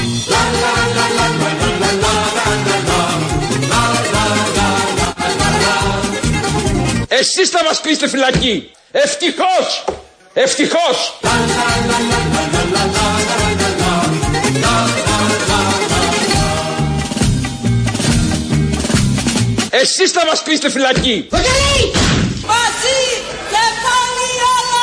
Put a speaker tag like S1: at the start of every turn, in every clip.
S1: Εσείς θα μας κλείσετε φυλακή. Ευτυχώς. Ευτυχώς. Εσείς θα μας κλείσετε φυλακή.
S2: Βαγγέλη! Βάση και πάλι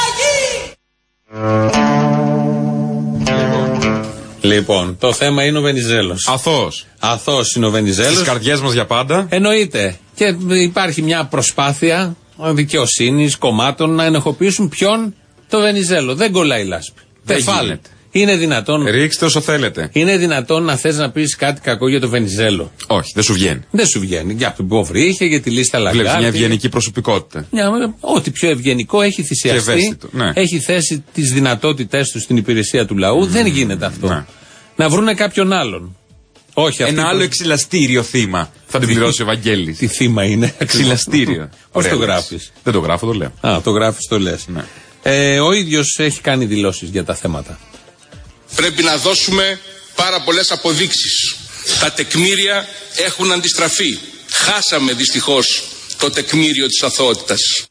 S2: αλλαγή.
S3: Λοιπόν, το θέμα είναι ο Βενιζέλος. Αθώος είναι ο Βενιζέλος.
S4: Στις καρδιές μας για πάντα.
S3: Εννοείται. Και υπάρχει μια προσπάθεια δικαιοσύνης, κομμάτων να ενοχοποιήσουν ποιον? Το Βενιζέλο. Δεν κολλάει η λάσπη. Τεφάλ. Είναι δυνατόν.
S4: Ρίξτε όσο θέλετε.
S3: Είναι δυνατόν να θες να πεις κάτι κακό για το Βενιζέλο?
S4: Όχι, δεν σου βγαίνει.
S3: Δεν σου βγαίνει. Για την πόβρη είχε, για τη λίστα Λαγκάρτη.
S4: Βλέπεις μια ευγενική προσωπικότητα.
S3: Ό,τι πιο ευγενικό έχει θυσιαστεί.
S4: Ναι.
S3: Έχει θέσει τις δυνατότητές του στην υπηρεσία του λαού. Δεν γίνεται αυτό.
S4: Ναι.
S3: Να βρούνε κάποιον άλλον. Όχι,
S4: ένα άλλο εξυλαστήριο θύμα θα την πληρώσει ο Βαγγέλης.
S3: Τι θύμα είναι?
S4: Εξυλαστήριο.
S3: Πώς το γράφεις?
S4: Δεν το γράφω, το λέω.
S3: Α, το γράφεις, το λες.
S4: Ναι.
S3: Ο ίδιος έχει κάνει δηλώσεις για τα θέματα.
S5: Πρέπει να δώσουμε πάρα πολλές αποδείξεις. Τα τεκμήρια έχουν αντιστραφεί. Χάσαμε δυστυχώς το τεκμήριο της αθωότητας.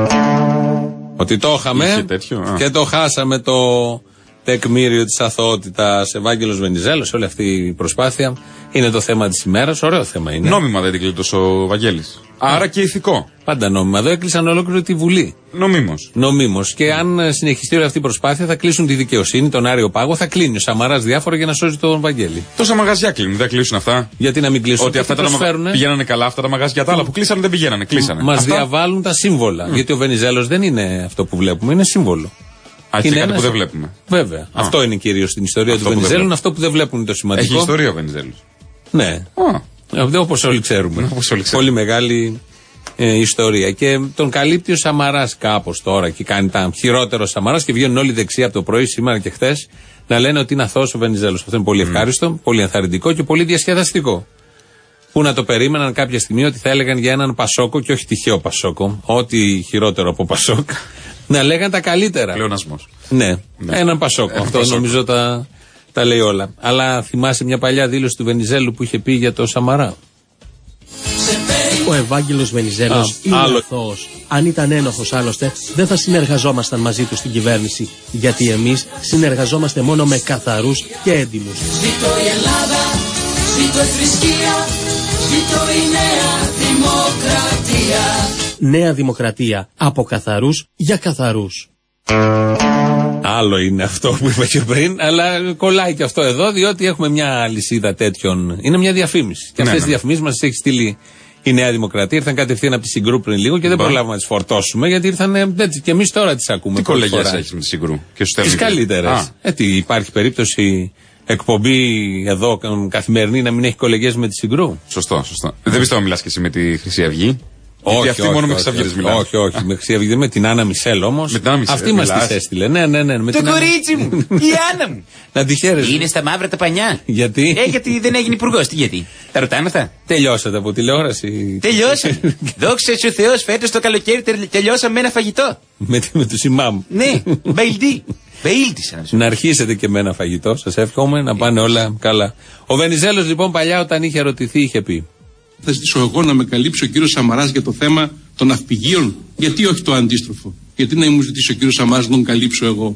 S3: Ότι το είχαμε και το χάσαμε το τεκμήριο της αθωότητας. Ευάγγελος Βενιζέλος, όλη αυτή η προσπάθεια είναι το θέμα της ημέρας. Ωραίο θέμα είναι.
S4: Νόμιμα δεν την κλείτωσε ο Βαγγέλης. Άρα και ηθικό.
S3: Πάντα νόμιμα. Εδώ έκλεισαν ολόκληρη τη Βουλή. Νομίμως. Και αν συνεχιστεί όλη αυτή η προσπάθεια, θα κλείσουν τη δικαιοσύνη, τον Άριο Πάγο, θα κλείνει ο Σαμαράς διάφορα για να σώζει τον Βαγγέλη.
S4: Τόσα μαγαζιά κλείνουν, δεν κλείσουν αυτά?
S3: Γιατί να μην κλείσουν?
S4: Ότι αυτά πηγαίνανε καλά, αυτά τα μαγαζιά. Τα άλλα που κλείσανε δεν πηγαίνανε. Κλείσανε.
S3: Μας διαβάλλουν τα σύμβολα. Γιατί ο Βενιζέλος δεν είναι αυτό που βλέπουμε, είναι σύμβολο.
S4: Είναι κάτι που δεν βλέπουμε.
S3: Βέβαια. Αυτό είναι κυρίως στην ιστορία του Βενιζέλου. Αυτό που δεν βλέπουν είναι το σημαντικό.
S4: Έχει ιστορία ο Βενιζέλος.
S3: Ναι. Όπως όλοι ξέρουμε. Πολύ μεγάλη ιστορία. Και τον καλύπτει ο Σαμαράς κάπως τώρα και κάνει τα χειρότερο Σαμαράς και βγαίνουν όλοι δεξιά από το πρωί, σήμερα και χθες, να λένε ότι είναι αθώος ο Βενιζέλος. Αυτό είναι πολύ ευχάριστο, πολύ ενθαρρυντικό και πολύ διασκεδαστικό. Πού να το περίμεναν κάποια στιγμή ότι θα έλεγαν για έναν Πασόκο και όχι τυχαίο Πασόκο, ό,τι χειρότερο από Πασόκ, να λέγαν τα καλύτερα.
S4: Πλεονασμός.
S3: Ναι, έναν Πασόκο. Αυτό νομίζω τα λέει όλα. Αλλά θυμάσαι μια παλιά δήλωση του Βενιζέλου που είχε πει για το Σαμαρά?
S6: Ο Ευάγγελος Βενιζέλος είναι αθώος. Αν ήταν ένοχος άλλωστε, δεν θα συνεργαζόμασταν μαζί του στην κυβέρνηση. Γιατί εμείς συνεργαζόμαστε μόνο με καθαρούς και έντιμους.
S2: Ζήτω η Ελλάδα, ζήτω η θρησκεία, ζήτω η νέα δημοκρατία.
S6: Νέα δημοκρατία από καθαρούς για καθαρούς.
S3: Άλλο είναι αυτό που είπα και πριν, αλλά κολλάει και αυτό εδώ, διότι έχουμε μια αλυσίδα τέτοιων. Είναι μια διαφήμιση. Και αυτές τις διαφημίσεις μας έχει στείλει η Νέα Δημοκρατία. Ήρθαν κατευθείαν από τη Συγκρού πριν λίγο και δεν προλάβαμε να τις φορτώσουμε, γιατί ήρθαν έτσι. Και εμείς τώρα τις ακούμε.
S4: Τι κολεγιές έχεις με τη Συγκρού?
S3: Τις καλύτερες. Υπάρχει περίπτωση εκπομπή εδώ καθημερινή να μην έχει κολεγιές με τη Συγκρού?
S4: Σωστό. Δεν πιστεύω να μιλάς και εσύ με τη Χρυσή Αυγή. Όχι, αυτή μόνο με Χρυσαυγίδες μιλάει.
S3: Όχι, με Χρυσαυγίδες, με την Άννα Μισελ όμως. Αυτή μας τις έστειλε. Ναι.
S7: Το κορίτσι μου, η Άννα μου.
S3: Να τη χαίρεσαι.
S7: Είναι στα μαύρα τα πανιά.
S3: Γιατί?
S7: Γιατί δεν έγινε υπουργός. Τι γιατί? Τα ρωτάνε αυτά.
S3: Τελειώσατε από τηλεόραση?
S7: Τελειώσαμε. Δόξα σου Θεός, φέτος το καλοκαίρι τελειώσαμε με ένα φαγητό.
S3: Με τους ημάμ.
S7: Ναι, μπαιλντί.
S3: Να αρχίσετε και με ένα φαγητό. Σας εύχομαι να πάνε όλα καλά. Ο Βενιζέλος λοιπόν παλιά όταν είχε ερωτηθεί είχε πει:
S5: Θα ζητήσω εγώ να με καλύψει ο κύριος Σαμαράς για το θέμα των ναυπηγείων. Γιατί όχι το αντίστροφο? Γιατί να μου ζητήσει ο κύριος Σαμαράς να τον καλύψω εγώ?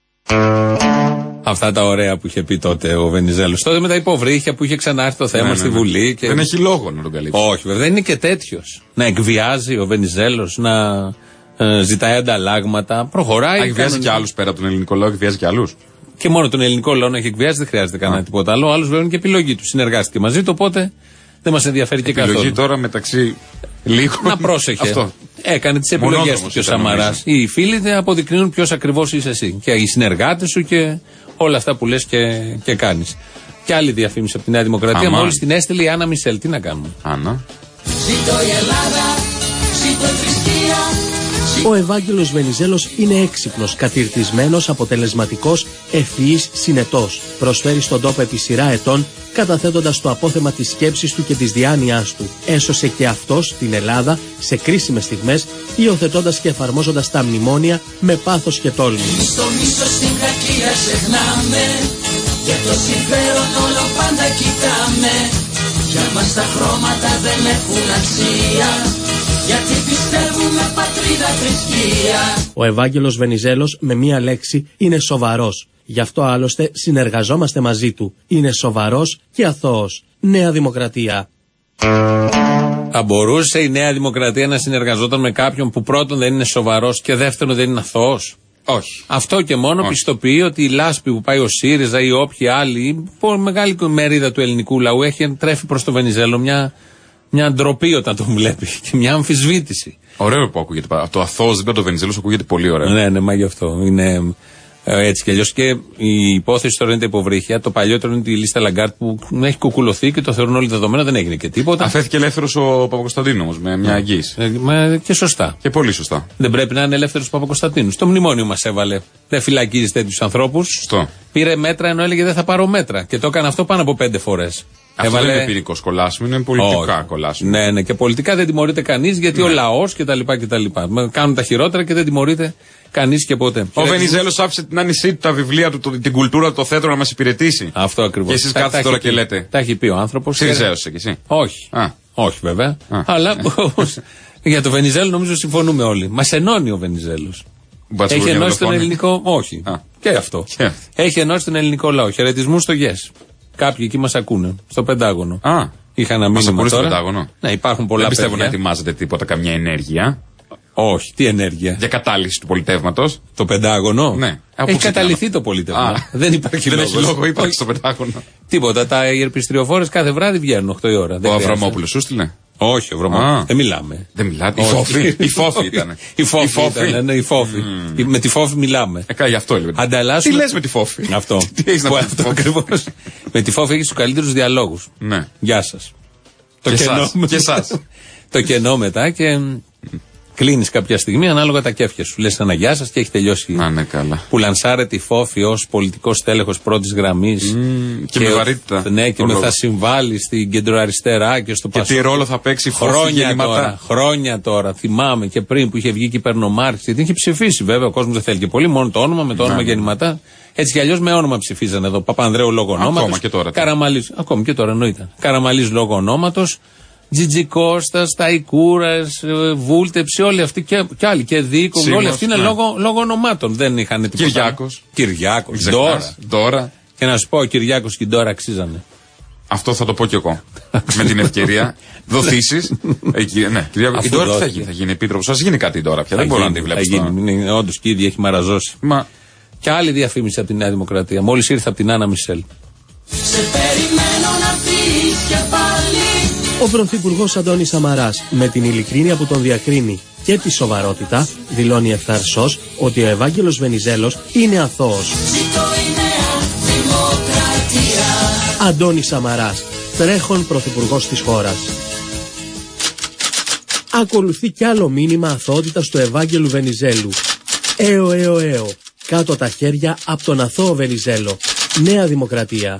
S3: Αυτά τα ωραία που είχε πει τότε ο Βενιζέλος. Τότε με τα υποβρύχια που είχε ξανάρθει το θέμα στη Βουλή. Και...
S4: Δεν έχει λόγο να τον καλύψει.
S3: Όχι, βέβαια, δεν είναι και τέτοιος. Να εκβιάζει ο Βενιζέλος, να ζητάει ανταλλάγματα. Προχωράει.
S4: Εκβιάζει και άλλους πέρα από τον ελληνικό λαό, εκβιάζει και άλλους.
S3: Και μόνο τον ελληνικό λαό να έχει εκβιάζει, δεν χρειάζεται κανένα τίποτα άλλο. Άλλους βέβαια είναι και επιλογή του. Συνεργάστηκε μαζί του, οπότε δεν μας ενδιαφέρει και καθόλου.
S4: Επιλογή τώρα μεταξύ λίγων.
S3: Να πρόσεχε.
S4: Αυτό.
S3: Έκανε τις επιλογές του και ο Σαμαράς. Οι φίλοι δεν αποδεικνύουν ποιος ακριβώς είσαι εσύ. Και οι συνεργάτες σου και όλα αυτά που λες και κάνεις. Και άλλη διαφήμιση από τη Νέα Δημοκρατία. Μόλις την έστειλε η Άννα Μισελ. Τι να κάνουμε?
S4: Άννα.
S2: Ζήτω η Ελλάδα, ζήτω η θρησκεία.
S6: Ο Ευάγγελος Βενιζέλος είναι έξυπνος, κατηρτισμένος, αποτελεσματικός, ευφυής, συνετός. Προσφέρει στον τόπο επί σειρά ετών, καταθέτοντας το απόθεμα της σκέψης του και της διάνοιάς του. Έσωσε και αυτός την Ελλάδα σε κρίσιμες στιγμές, υιοθετώντας και εφαρμόζοντας τα μνημόνια με πάθος και τόλμη.
S2: Στο μίσος στην κακία ξεχνάμε, Για το συμφέρον όλο πάντα κοιτάμε. Για μας τα χρώματα δεν έχουν αξία. Γιατί πιστεύουμε πατρίδα, θρησκεία.
S6: Ο Ευάγγελος Βενιζέλος με μία λέξη είναι σοβαρός. Γι' αυτό άλλωστε συνεργαζόμαστε μαζί του. Είναι σοβαρός και αθώος. Νέα Δημοκρατία.
S3: Θα μπορούσε η Νέα Δημοκρατία να συνεργαζόταν με κάποιον που πρώτον δεν είναι σοβαρός και δεύτερον δεν είναι αθώος?
S4: Όχι.
S3: Αυτό και μόνο πιστοποιεί ότι η λάσπη που πάει ο ΣΥΡΙΖΑ ή όποιοι άλλοι, μεγάλη μερίδα του ελληνικού λαού τρέφει προς το Βενιζέλο μια ντροπή όταν τον βλέπει και μια αμφισβήτηση.
S4: Ωραίο που ακούγεται. Το αθώος δίπλα το Βενιζέλος ακούγεται πολύ ωραίο.
S3: Ναι, μα γι' αυτό. Είναι έτσι κι αλλιώς. Και η υπόθεση τώρα είναι τα υποβρύχια. Το παλιότερο είναι τη λίστα Λαγκάρτ που έχει κουκουλωθεί και το θεωρούν όλοι δεδομένα, δεν έγινε και τίποτα.
S4: Αφέθηκε ελεύθερος ο Παπακοσταντίνου όμως με μια αγγίση.
S3: Και σωστά.
S4: Και πολύ σωστά.
S3: Δεν πρέπει να είναι ελεύθερος ο Παπακοσταντίνου. Στο μνημόνιο μας έβαλε. Δεν φυλακίζει τέτοιους ανθρώπους.
S4: Σωστό.
S3: Πήρε μέτρα ενώ έλεγε δεν θα πάρω μέτρα. Και το έκανε αυτό πάνω από 5 φορές.
S4: Αυτό δεν είναι ποινικό κολάσιμο, είναι πολιτικά κολάσιμο.
S3: Ναι, και πολιτικά δεν τιμωρείται κανείς γιατί ο λαός κτλ. Κάνουν τα χειρότερα και δεν τιμωρείται κανείς και ποτέ.
S4: Ο Βενιζέλος άφησε την άνισή του, τα βιβλία του, την κουλτούρα του, το θέατρο να μας υπηρετήσει.
S3: Αυτό ακριβώς.
S4: Και εσείς κάθεστε τώρα και λέτε.
S3: Τα έχει πει ο άνθρωπος.
S4: Σιριζέος κι εσύ?
S3: Όχι. Όχι βέβαια. Αλλά για το Βενιζέλο νομίζω συμφωνούμε όλοι. Μας ενώνει ο Βενιζέλος. Έχει ενώσει τον ελληνικό. Όχι. Και αυτό. Έχει ενώσει τον ελληνικό λαό. Χαιρετισμούς στο ΓΕΣ. Κάποιοι εκεί μας ακούνε. Στο Πεντάγωνο. Είχα ένα μήνυμα
S4: στο Πεντάγωνο.
S3: Ναι, υπάρχουν πολλά.
S4: Δεν πιστεύω να ετοιμάζετε τίποτα, καμιά ενέργεια.
S3: Όχι, τι ενέργεια?
S4: Για κατάλυση του πολιτεύματος.
S3: Το Πεντάγωνο.
S4: Ναι.
S3: Έχει καταλυθεί το πολίτευμα. Δεν υπάρχει λόγο.
S4: Δεν έχει λόγο ύπαρξη στο Πεντάγωνο.
S3: Τίποτα. Οι ερπιστριοφόρες κάθε βράδυ βγαίνουν 8 η ώρα.
S4: Ο Αβραμόπουλος σου στείλε?
S3: Όχι, ο Αβραμόπουλος. Δεν μιλάμε.
S4: Δεν μιλάτε. Η Φόφη ήταν.
S3: Η Φόφη. Με τη Φόφη μιλάμε.
S4: Γι' αυτό έλεγε.
S3: Τι
S4: λες με τη Φόφη?
S3: Αυτό.
S4: Τι έχεις να πεις
S3: ακριβώς. Με τη Φόφη έχεις τους καλύτερους διαλόγους.
S4: Ναι.
S3: Γεια σας.
S4: Και εσάς.
S3: Το κενό μετά και κλείνεις κάποια στιγμή ανάλογα τα κέφια σου. Λες ένα γεια σας και έχει τελειώσει.
S4: Ναι, καλά.
S3: Που λανσάρεται η Φόφη ως πολιτικός τέλεχος πρώτης γραμμής.
S4: Και με βαρύτητα.
S3: Ναι, και θα συμβάλλει στην κεντροαριστερά και στο Πασόκ.
S4: Και τι ρόλο θα παίξει η Φόφη
S3: χρόνια τώρα. Θυμάμαι και πριν που είχε βγει και υπερνομάρχης. Γιατί είχε ψηφίσει βέβαια. Ο κόσμος δεν θέλει και πολύ. Μόνο το όνομα, με το όνομα γεννηματά. Έτσι κι αλλιώς με όνομα ψηφίζανε εδώ. Παπανδρέου λόγω ονόματος.
S4: Ακόμα και τώρα.
S3: Ακόμη και τώρα εννοείται. Καραμαλής λόγω ονόματος. Τζιτζικώστας, Ταϊκούρας, Βούλτεψη, όλοι αυτοί και άλλοι. Και Δίκο, όλοι αυτοί είναι λόγω ονομάτων. Δεν είχαν τίποτα. Κυριάκος.
S4: Ντόρα.
S3: Και να σου πω, ο Κυριάκος και η Ντόρα αξίζανε.
S4: Αυτό θα το πω κι εγώ. Με την ευκαιρία. Δοθήσεις. Ναι, η Ντόρα τι θα γίνει? Θα γίνει επίτροπος. Ας γίνει κάτι τώρα πια. Δεν μπορώ να τη βλέπω.
S3: Όντως και ήδη έχει μαραζώσει. Και άλλη διαφήμιση από τη Νέα Δημοκρατία. Μόλις ήρθε από την Άννα Μισελ.
S2: Σε περιμένω να φύγεις και πάλι.
S6: Ο Πρωθυπουργός Αντώνης Σαμαράς, με την ειλικρίνεια που τον διακρίνει και τη σοβαρότητα, δηλώνει ευθαρσώς ότι ο Ευάγγελος Βενιζέλος είναι αθώος. Αντώνης Σαμαράς, τρέχον Πρωθυπουργός της χώρας. Ακολουθεί κι άλλο μήνυμα αθωότητας του Ευάγγελου Βενιζέλου. Έω. Κάτω τα χέρια από τον αθώο Βενιζέλο. Νέα Δημοκρατία.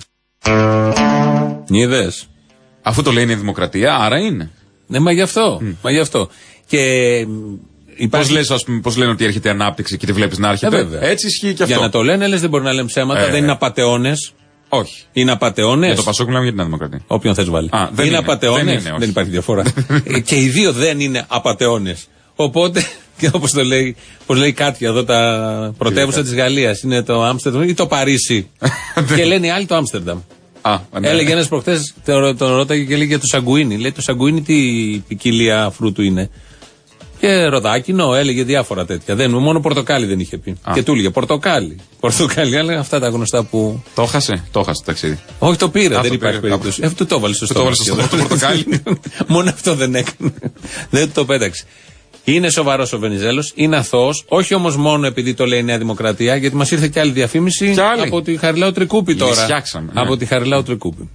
S3: Είδες.
S4: Αφού το λέει είναι Δημοκρατία, άρα είναι.
S3: Ναι, μα γι' αυτό. Και
S4: πώς λένε ότι έρχεται ανάπτυξη και τη βλέπεις να έρχεται. Έτσι ισχύει και αυτό.
S3: Για να το λένε, λες δεν μπορεί να λένε ψέματα, δεν είναι απατεώνες.
S4: Όχι.
S3: Είναι απατεώνες.
S4: Για το Πασόκ μιλάμε για την Νέα Δημοκρατία.
S3: Όποιον θες βάλει. Είναι απατεώνες. Δεν υπάρχει διαφορά. Και οι δύο δεν είναι απατεώνες. Οπότε, και όπως λέει κάτι εδώ τα πρωτεύουσα της Γαλλίας, είναι το Άμστερνταμ ή το Παρίσι. Και λένε οι άλλοι το Άμστερνταμ. Έλεγε ένας προχτές, τον ρώταγε και λέει για το σαγκουίνι. Λέει το σαγκουίνι τι ποικιλία φρούτου είναι? Και ροδάκινο, έλεγε διάφορα τέτοια. Μόνο πορτοκάλι δεν είχε πει. Και του έλεγε πορτοκάλι. Πορτοκάλι, έλεγε αυτά τα γνωστά που.
S4: Το έχασε το ταξίδι.
S3: Όχι, το πήρε, δεν υπάρχει περίπτωση. Αυτό το έβαλε στο στόμα.
S4: Το πορτοκάλι.
S3: Μόνο αυτό δεν έκανε. Δεν το πέταξε. Είναι σοβαρός ο Βενιζέλος, είναι αθώος, όχι όμως μόνο επειδή το λέει η Νέα Δημοκρατία, γιατί μας ήρθε και άλλη διαφήμιση από τη Χαριλάου Τρικούπη τώρα. Από τη Χαριλάου Τρικούπη.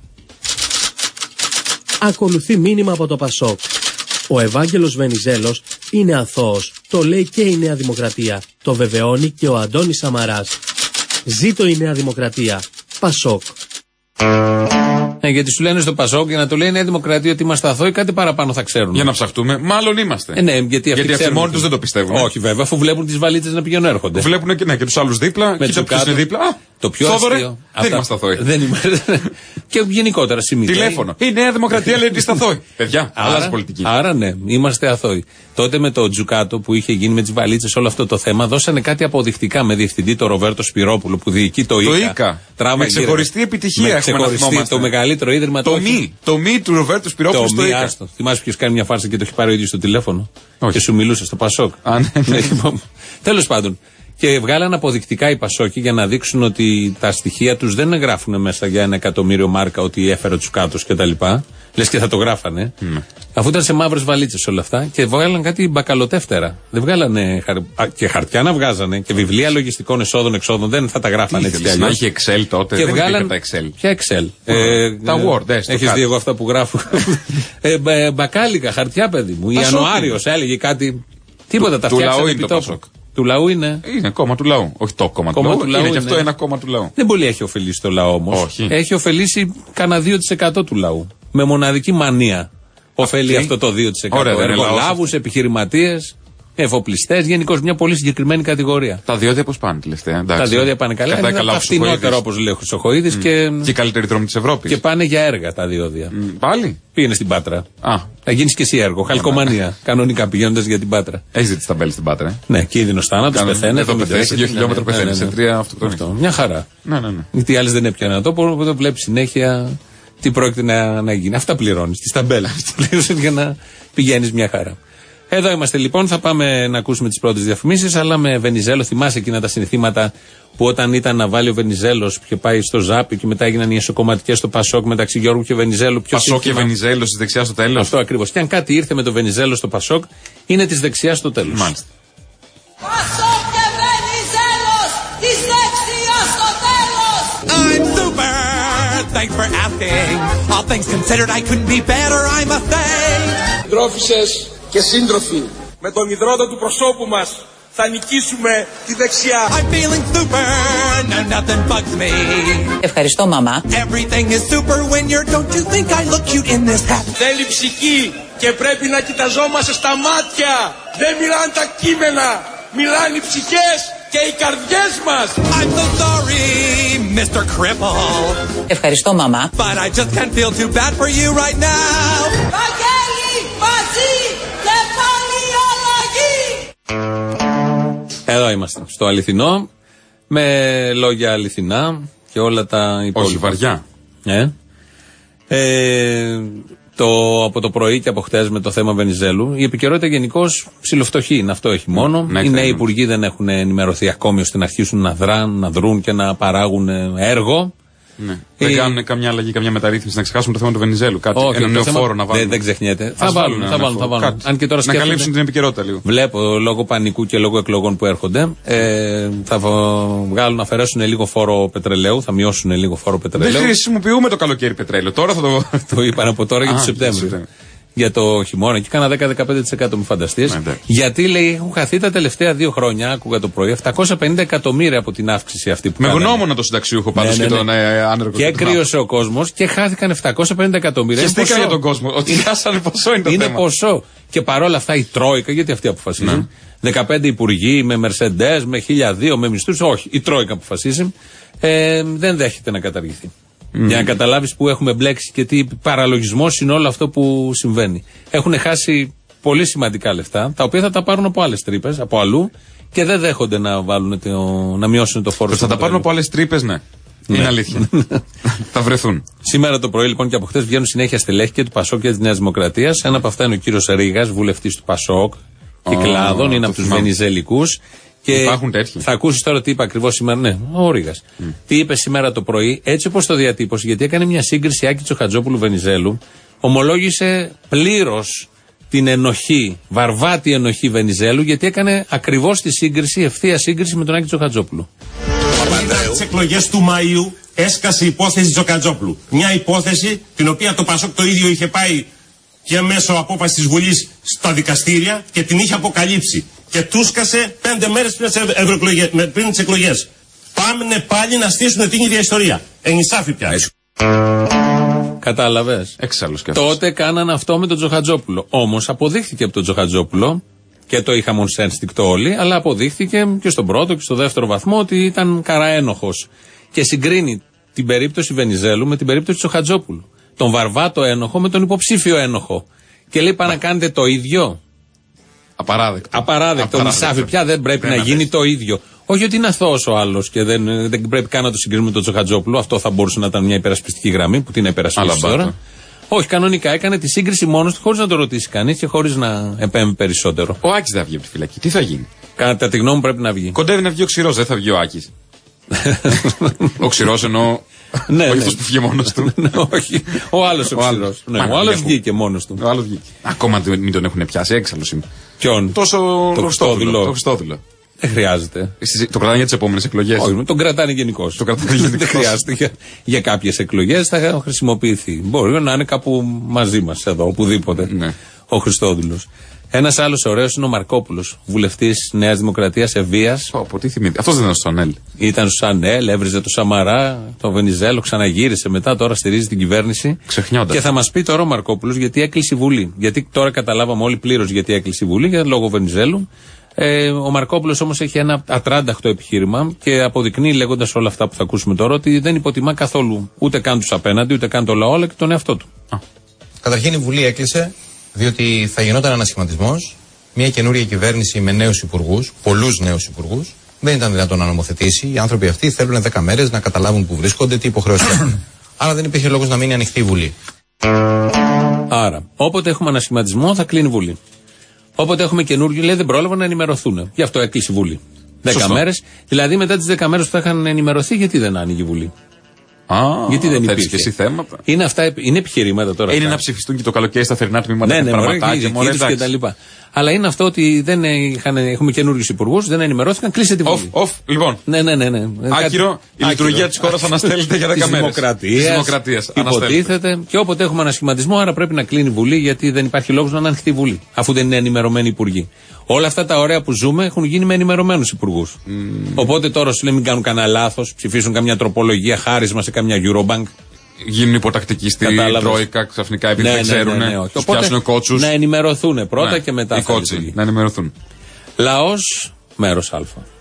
S6: Ακολουθεί μήνυμα από το Πασόκ. Ο Ευάγγελος Βενιζέλος είναι αθώος. Το λέει και η Νέα Δημοκρατία. Το βεβαιώνει και ο Αντώνης Σαμαράς. Ζήτω η Νέα Δημοκρατία. Πασόκ.
S3: Γιατί σου λένε στο Πασόκ για να το λέει η Νέα Δημοκρατία ότι είμαστε αθώοι, κάτι παραπάνω θα ξέρουν.
S4: Για να ψαχτούμε, μάλλον είμαστε.
S3: Ναι, γιατί
S4: αυτοί μόνοι τους δεν το πιστεύουν.
S3: Όχι, βέβαια, αφού βλέπουν τις βαλίτσες να πηγαίνουν έρχονται.
S4: Βλέπουν και τους άλλους δίπλα, κοίτα ποιος είναι δίπλα.
S3: Το πιο αστείο.
S4: Δεν είμαστε αθώοι.
S3: Δεν είμαστε. Και γενικότερα σημαίνει.
S4: Τηλέφωνο. Η Νέα Δημοκρατία λέει ότι είστε αθώοι. Παιδιά, αλλάζει πολιτική.
S3: Άρα ναι, είμαστε αθώοι. Τότε με το Τζουκάτο που είχε γίνει με τις βαλίτσες όλο αυτό το θέμα, δώσανε κάτι αποδεικτικά με διευθυντή το Ροβέρτο Σπυρόπουλο που διοικεί το ΙΚΑ.
S4: Με ξεχωριστή επιτυχία έχουμε να θυμόμαστε.
S3: Το μεγαλύτερο ίδρυμα
S4: το μη του Ροβέρτο Σπυρόπουλου στο ΙΚΑ.
S3: Θυμάσαι ποιος κάνει μια φάρσα και το έχει πάρει ο ίδιος στο τηλέφωνο.
S4: Όχι.
S3: Και σου μιλούσε στο Πασόκ. Τέλος πάντων. Και βγάλαν αποδεικτικά οι Πασόκοι για να δείξουν ότι τα στοιχεία τους δεν γράφουν μέσα για 1 εκατομμύριο μάρκα ότι έφερε ο Τσουκάτος κτλ. Λες και θα το γράφανε. Αφού ήταν σε μαύρες βαλίτσες όλα αυτά και βγάλαν κάτι μπακαλοτεύτερα. Δεν βγάλανε και χαρτιά να βγάζανε και βιβλία λογιστικών εσόδων-εξόδων. Δεν θα τα γράφανε έτσι κι αλλιώς.
S4: Να είχε Excel τότε.
S3: Και
S4: δεν
S3: βγάλαν.
S4: Τα Excel.
S3: Ποια Excel?
S4: Τα Word.
S3: Έχεις δει εγώ αυτά που γράφω? Μπακάλικα, χαρτιά, παιδί μου. Ιανουάριος έλεγε κάτι. Τίποτα τα φτιάξανε επί τόπου. Του λαού είναι.
S4: Είναι κόμμα του λαού. Όχι το κόμμα του λαού. Είναι και αυτό ένα κόμμα του λαού.
S3: Δεν πολύ έχει ωφελήσει το λαό όμως. Έχει ωφελήσει κανένα 2% του λαού. Με μοναδική μανία ωφελεί αυτό το 2%. Εργολάβους, επιχειρηματίες, εφοπλιστές, γενικώς μια πολύ συγκεκριμένη κατηγορία.
S4: Τα διόδια πώς πάνε τελευταία?
S3: Τα διόδια πάνε καλά. Είναι τα φθηνότερα όπως λέει ο Χρυσοχοΐδης. Και
S4: η καλύτερη δρόμη της Ευρώπης.
S3: Και πάνε για έργα τα διόδια.
S4: Πάλι.
S3: Πήγαινε στην Πάτρα. Θα γίνεις και εσύ έργο. Χαλκομανία. Κανονικά πηγαίνοντας για την Πάτρα.
S4: Έχεις δει τις ταμπέλες στην Πάτρα?
S3: Ναι, κίνδυνος θάνατος, πεθαίνε.
S4: Εδώ πεθαίνει, 2 χιλιόμετρα πεθαίνει, σε 3 αυτοκτονίες.
S3: Μια χαρά.
S4: Ναι.
S3: Γιατί άλλες δεν έπιανε το, το βλέπεις συνέχεια τι πρόκειται να γίνει. Αυτά πληρώνεις, τις ταμπέλες. Για να πηγαίνεις μια χαρά. Εδώ είμαστε λοιπόν, θα πάμε να ακούσουμε τις πρώτες διαφημίσεις, αλλά με Βενιζέλο. Θυμάσαι εκείνα τα συνθήματα που όταν ήταν να βάλει ο Βενιζέλος και πάει στο Ζάπι και μετά έγιναν οι εσωκομματικές στο Πασόκ μεταξύ Γιώργου και Βενιζέλου.
S4: Πασόκ και Βενιζέλος της δεξιάς στο τέλος.
S3: Αυτό ακριβώς. Και αν κάτι ήρθε με το Βενιζέλο στο Πασόκ, είναι της δεξιάς στο τέλος.
S4: Μάλιστα.
S2: Πασόκ και Βενιζέλος της δεξιάς στο τέλος.
S8: I'm super. Thanks for asking. All things considered, I couldn't be better. I'm a thing.
S1: Συντρόφισσες και σύντροφοι, με τον ιδρώτα του προσώπου μας θα νικήσουμε τη δεξιά.
S8: I'm feeling super. No, nothing bugs me.
S9: Ευχαριστώ, μαμά.
S8: Everything is super when you're. Don't you think I look cute in this hat?
S1: Θέλει ψυχή και πρέπει να κοιταζόμαστε στα μάτια. Δεν μιλάνε τα κείμενα, μιλάνε οι ψυχές και οι καρδιές μας.
S8: I'm so sorry, Mr. Cripple.
S9: Ευχαριστώ, μαμά.
S8: But I just can't feel too bad for you right now.
S2: Βαγγέλη, μαζί και πάλι αλλαγή.
S3: Εδώ είμαστε, στο αληθινό, με λόγια αληθινά και όλα τα υπόλοιπα.
S4: Όχι βαριά.
S3: Από το πρωί και από χτες με το θέμα Βενιζέλου, η επικαιρότητα γενικώς ψιλοφτωχή είναι, αυτό έχει μόνο. Οι νέοι υπουργοί δεν έχουν ενημερωθεί ακόμη ώστε να αρχίσουν να δρουν και να παράγουν έργο.
S4: Ναι. Δεν κάνουν καμιά αλλαγή, καμιά μεταρρύθμιση, να ξεχάσουν το θέμα του Βενιζέλου. Ένα νέο φόρο να βάλουν.
S3: Δεν ξεχνιέται. Θα βάλουν. Αν και τώρα
S4: να καλύψουν την επικαιρότητα λίγο.
S3: Βλέπω λόγω πανικού και λόγω εκλογών που έρχονται. Θα βγάλουν, να αφαιρέσουν λίγο φόρο πετρελαίου, θα μειώσουν λίγο φόρο πετρελαίου.
S4: Δεν χρησιμοποιούμε το καλοκαίρι πετρέλαιο. Τώρα θα το.
S3: Το είπαν από τώρα για το Σεπτέμβριο. Για το χειμώνα και κάνα 10-15% μη φανταστείς. Γιατί λέει έχουν χαθεί τα τελευταία 2 χρόνια, άκουγα το πρωί, 750 εκατομμύρια από την αύξηση αυτή που
S4: με γνώμονα το συνταξιούχο πάντως και τον άνεργο.
S3: Και κρύωσε ο κόσμος και χάθηκαν 750 εκατομμύρια.
S4: Και για τον κόσμο. Ότι χάσανε ποσό είναι το θέμα.
S3: Είναι ποσό. Και παρόλα αυτά η Τρόικα, γιατί αυτή αποφασίζει. 15 υπουργοί με Mercedes, με 1002, με μισθούς. Όχι, η Τρόικα αποφασίζει. Δεν δέχεται να καταργηθεί. Για να καταλάβεις που έχουμε μπλέξει και τι παραλογισμός είναι όλο αυτό που συμβαίνει. Έχουν χάσει πολύ σημαντικά λεφτά, τα οποία θα τα πάρουν από άλλες τρύπες, από αλλού και δεν δέχονται να μειώσουν το φόρο.
S4: Θα τα πάρουν από άλλες τρύπες, ναι. Είναι αλήθεια. Θα βρεθούν.
S3: Σήμερα το πρωί λοιπόν και από χτες βγαίνουν συνέχεια στελέχη και του Πασόκ και της Νέας Δημοκρατίας. Ένα από αυτά είναι ο κύριος Ρήγας, βουλευτής του Πασόκ Κυκλάδων, είναι από τους Βενιζελικούς. Και
S4: υπάρχουν τέτοιοι.
S3: Θα ακούσεις τώρα τι είπε ακριβώς σήμερα. Ναι, ο Ρήγας. Τι είπε σήμερα το πρωί, έτσι όπως το διατύπωσε, γιατί έκανε μια σύγκριση Άκη Τσοχατζόπουλου Βενιζέλου, ομολόγησε πλήρως την ενοχή, βαρβάτη ενοχή Βενιζέλου, γιατί έκανε ακριβώς τη σύγκριση, ευθεία σύγκριση με τον Άκη Τσοχατζόπουλου.
S10: Στις εκλογές του Μαΐου έσκασε η υπόθεση Τσοχατζόπουλου. Μια υπόθεση την οποία το Πασόκ το ίδιο είχε πάει και μέσω απόφαση της Βουλής στα δικαστήρια και την είχε αποκαλύψει. Και τούσκασε 5 μέρες πριν τις εκλογές. Πάμε πάλι να στήσουμε την ίδια ιστορία. Ενισάφη πια.
S3: Κατάλαβες.
S4: Εξάλλου και αυτός.
S3: Τότε κάναν αυτό με τον Τσοχατζόπουλο. Όμως αποδείχθηκε από τον Τσοχατζόπουλο, και το είχαμε ως ένστικτο όλοι, αλλά αποδείχθηκε και στον πρώτο και στο δεύτερο βαθμό ότι ήταν καραένοχος. Και συγκρίνει την περίπτωση Βενιζέλου με την περίπτωση Τσοχατζόπουλου. Τον βαρβάτο ένοχο με τον υποψήφιο ένοχο. Και λέει: Πάνε να κάνετε το ίδιο. Απαράδεκτο. Νησάφι, πια δεν πρέπει να γίνει το ίδιο. Όχι ότι είναι αθώος ο άλλος και δεν πρέπει καν να το συγκρίνουμε με τον Τσοχατζόπουλο. Αυτό θα μπορούσε να ήταν μια υπερασπιστική γραμμή που την υπερασπίσει τώρα. Όχι, κανονικά έκανε τη σύγκριση μόνος του, χωρίς να το ρωτήσει κανείς και χωρίς να επέμβει περισσότερο.
S4: Ο Άκης δεν βγει από τη φυλακή. Τι θα γίνει?
S3: Κατά τη γνώμη μου πρέπει να βγει.
S4: Κοντεύει να βγει ο Ξηρός, δεν θα βγει ο Άκης. Ο Ξηρός εννοώ.
S3: Ναι,
S4: όχι αυτός που βγήκε μόνος του.
S3: Όχι, ο άλλος ο Ξηρός. Ο άλλος βγήκε μόνος του.
S4: Ακόμα μην τον έχουν πιάσει, έξαλλος είναι.
S3: Ποιον?
S4: Το Χριστόδουλο.
S3: Δεν χρειάζεται.
S4: Το κρατάνε για τις επόμενες εκλογές.
S3: Όχι, τον κρατάνε γενικώς. Δεν χρειάζεται. Για κάποιες εκλογές θα χρησιμοποιηθεί. Μπορεί να είναι κάπου μαζί μας εδώ, οπουδήποτε. Ναι. Ο Χριστόδουλος. Ένας άλλος ωραίος είναι ο Μαρκόπουλος, βουλευτής Νέας Δημοκρατίας Ευβοίας.
S4: Τι θυμίζει. Αυτός δεν ήταν στο Σανέλ.
S3: Ήταν στο Σανέλ, έβριζε το Σαμαρά, το Βενιζέλο, ξαναγύρισε μετά, τώρα στηρίζει την κυβέρνηση.
S4: Ξεχνιόντα.
S3: Και θα μας πει τώρα ο Μαρκόπουλος γιατί έκλεισε η Βουλή. Γιατί τώρα καταλάβαμε όλοι πλήρως γιατί έκλεισε η Βουλή, για λόγω Βενιζέλου. Ο Μαρκόπουλος όμως έχει ένα ατράνταχτο επιχείρημα και αποδεικνύει, λέγοντας όλα αυτά που θα ακούσουμε τώρα, ότι δεν υποτιμά καθόλου ούτε καν τους απέναντι, ούτε καν το λαό, αλλά και τον εαυτό του.
S11: Καταρχήν η Βουλή έκλεισε διότι θα γινόταν ανασχηματισμός, μια καινούρια κυβέρνηση με νέους υπουργούς, πολλούς νέους υπουργούς. Δεν ήταν δυνατόν να νομοθετήσει. Οι άνθρωποι αυτοί θέλουν 10 μέρες να καταλάβουν που βρίσκονται, τι υποχρεώσεις έχουν. Άρα δεν υπήρχε λόγος να μείνει ανοιχτή η Βουλή.
S3: Άρα, όποτε έχουμε ανασχηματισμό, θα κλείνει η Βουλή. Όποτε έχουμε καινούργιο, λέει δεν πρόλαβαν να ενημερωθούν. Γι' αυτό έκλεισε η Βουλή. 10 μέρες. Δηλαδή, μετά τις 10 μέρες που θα είχαν ενημερωθεί, γιατί δεν άνοιγε η Βουλή. Γιατί δεν υπήρχε.
S4: Και εσύ θέματα.
S3: Είναι επιχειρήματα τώρα.
S4: Είναι να ψηφιστούν και το καλοκαίρι στα θερινά τμήματα.
S3: Ναι, και τα λοιπά. Αλλά είναι αυτό ότι δεν έχουμε καινούριους υπουργούς, δεν ενημερώθηκαν, κλείσε τη Βουλή.
S4: Λοιπόν.
S3: Ναι.
S4: Άκυρο, η λειτουργία της χώρας αναστέλλεται για 10 μέρες. Της
S3: Δημοκρατίας. Υποτίθεται. Και όποτε έχουμε ανασχηματισμό, άρα πρέπει να κλείνει η Βουλή, γιατί δεν υπάρχει λόγος να είναι ανοιχτή η Βουλή, αφού δεν είναι ενημερωμένοι υπουργοί. Όλα αυτά τα ωραία που ζούμε έχουν γίνει με ενημερωμένους υπουργούς. Οπότε τώρα σου λέει μην κάνουν κανένα λάθος, ψηφίσουν καμιά τροπολογία, χάρισμα σε καμιά Eurobank.
S4: Γίνουν υποτακτικοί στην Τρόικα ξαφνικά επειδή δεν ξέρουν. Τους πιάσουν κότσους.
S3: Να ενημερωθούν πρώτα και μετά.
S4: Οι κότσοι να ενημερωθούν.
S3: Λαός, μέρος Α.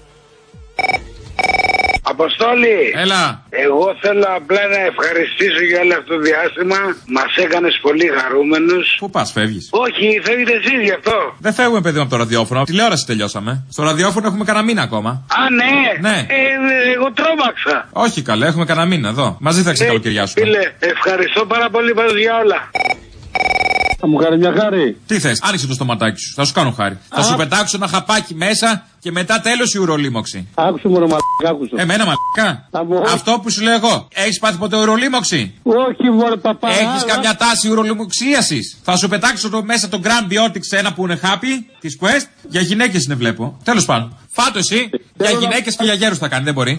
S12: Αποστόλη!
S4: Έλα!
S12: Εγώ θέλω απλά να ευχαριστήσω για όλο αυτό το διάστημα. Μας έκανες πολύ χαρούμενους.
S4: Πού πας, φεύγεις?
S12: Όχι, φεύγετε εσείς γι' αυτό.
S4: Δεν φεύγουμε, παιδί μου, από το ραδιόφωνο. Τηλεόραση τελειώσαμε. Στο ραδιόφωνο έχουμε κανένα μήνα ακόμα.
S12: Α, ναι! Εγώ τρόμαξα.
S4: Όχι, καλά, έχουμε κανένα μήνα εδώ. Μαζί θα ξεκαλοκαιριάσουμε.
S12: Φίλε, ευχαριστώ πάρα πολύ πάντως για όλα.
S13: Θα μου κάνει μια χάρη.
S4: Τι θες, άνοιξε το στοματάκι σου. Θα σου κάνω χάρη. Θα σου πετάξω ένα χαπάκι μέσα και μετά τέλος η ουρολίμωξη.
S13: Άκουσε μου, ρε μαλακά, άκουσε.
S4: Εμένα μαλακά. Αυτό που σου λέω εγώ. Έχεις πάθει ποτέ ουρολίμωξη?
S13: Όχι, μωρέ παπά.
S4: Έχεις καμιά τάση ουρολίμωξίασης? Θα σου πετάξω μέσα το Grand Biotics ένα που είναι χάπι της Quest. Για γυναίκες είναι, βλέπω. Τέλος πάντων. Φάτο εσύ. Για γυναίκες και για γέρους θα κάνει, δεν μπορεί.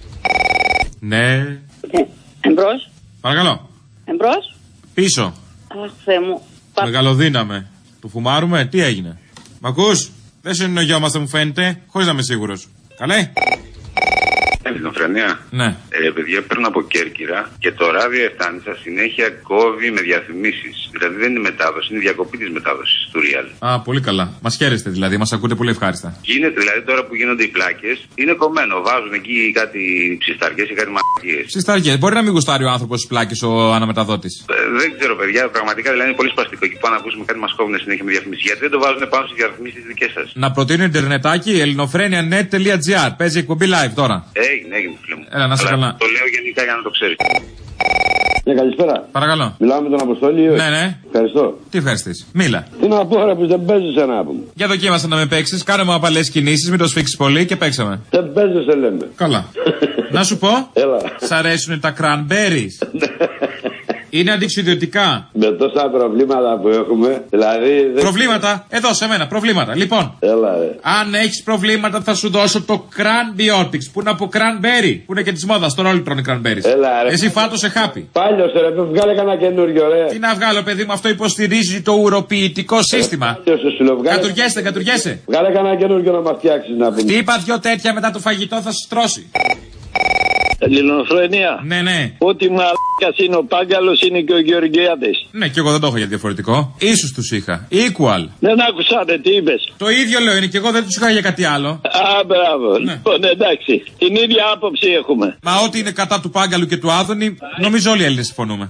S4: Ναι.
S14: Εμπρός.
S4: Παρακαλώ.
S14: Εμπρός.
S4: Πίσω.
S14: Αχ, Θεέ μου.
S4: Μεγαλοδύναμε. Του φουμάρουμε, τι έγινε? Μ' ακούς? Δεν συνεννοιόμαστε, μου φαίνεται, χωρίς να είμαι σίγουρος. Καλέ.
S15: Ελληνοφρενία.
S4: Ναι.
S15: Παιδιά, παίρνω από Κέρκυρα και το ράδιο Ευθάνησα συνέχεια κόβει με διαφημίσεις. Δηλαδή δεν είναι μετάδοση, είναι διακοπή της μετάδοσης του Real.
S4: Α, πολύ καλά. Μας χαίρεστε δηλαδή, μας ακούτε πολύ ευχάριστα.
S15: Γίνεται δηλαδή τώρα που γίνονται οι πλάκες, είναι κομμένο. Βάζουν εκεί κάτι ψισταριές ή κάτι μαλακίες.
S4: Ψισταριές. Μπορεί να μην γουστάρει ο άνθρωπος στις πλάκες ο αναμεταδότης.
S15: Δεν ξέρω, παιδιά, πραγματικά δηλαδή είναι πολύ σπαστικό. Εκεί πάνω να ακούσουμε κάτι μας κόβουν συνέχεια με διαφημίσεις. Γιατί δεν το βάζουν πάνω στις διαφημίσεις τις δικές σας?
S4: Να προτείνω ιντερνετάκι ελληνοφρένια.net.gr. Παίζει εκπομπή live τώρα.
S15: Έγινε, φίλε μου.
S4: Έλα, να σε καλά.
S15: Το λέω γενικά για να το ξέρεις.
S13: Ναι, καλησπέρα.
S4: Παρακαλώ.
S13: Μιλάμε με τον Αποστόλη.
S4: Ναι.
S13: Ευχαριστώ.
S4: Τι ευχαριστείς? Μίλα.
S13: Τι να πω, ρε, που δεν παίζεις ένα από μου.
S4: Για δοκίμασα να με παίξεις. Κάνε μου απαλές κινήσεις, μην το σφίξεις πολύ και παίξαμε.
S13: Δεν παίζεσαι, λέμε.
S4: Καλά. Να σου πω.
S13: Έλα.
S4: Σ' αρέσουν τα cranberries? Είναι αντιξιδιωτικά.
S13: Με τόσα προβλήματα που έχουμε, δηλαδή.
S4: Προβλήματα, εδώ σε μένα, προβλήματα. Λοιπόν,
S13: έλα,
S4: αν έχεις προβλήματα, θα σου δώσω το Cranbiotics που είναι από cranberry. Που είναι και τη μόδα, τώρα όλοι τρώνε cranberries.
S13: Έλα, ρε.
S4: Εσύ φάτο σε χάπι.
S13: Πάλιο, ρε, βγάλε κανένα καινούριο, ρε.
S4: Τι να βγάλω, παιδί μου, αυτό υποστηρίζει το ουροποιητικό σύστημα. Κατουργέσαι.
S13: Βγάλε κανένα καινούριο να μα φτιάξει να πούμε.
S4: Χτύπα δυο τέτοια μετά το φαγητό θα σου τρώσει.
S13: Ελληνοφρένεια.
S4: Ναι.
S13: Ό,τι μαλάκας είναι ο Πάγκαλος είναι και ο Γεωργιάδης.
S4: Ναι, και εγώ δεν το έχω για διαφορετικό. Ίσως τους είχα. Equal.
S13: Δεν άκουσατε τι είπες.
S4: Το ίδιο λέω είναι και εγώ δεν τους είχα για κάτι άλλο.
S13: Α, μπράβο. Ναι. Λοιπόν, εντάξει. Την ίδια άποψη έχουμε.
S4: Μα ό,τι είναι κατά του Πάγκαλου και του Άδωνη, νομίζω όλοι οι Έλληνες συμφωνούμε.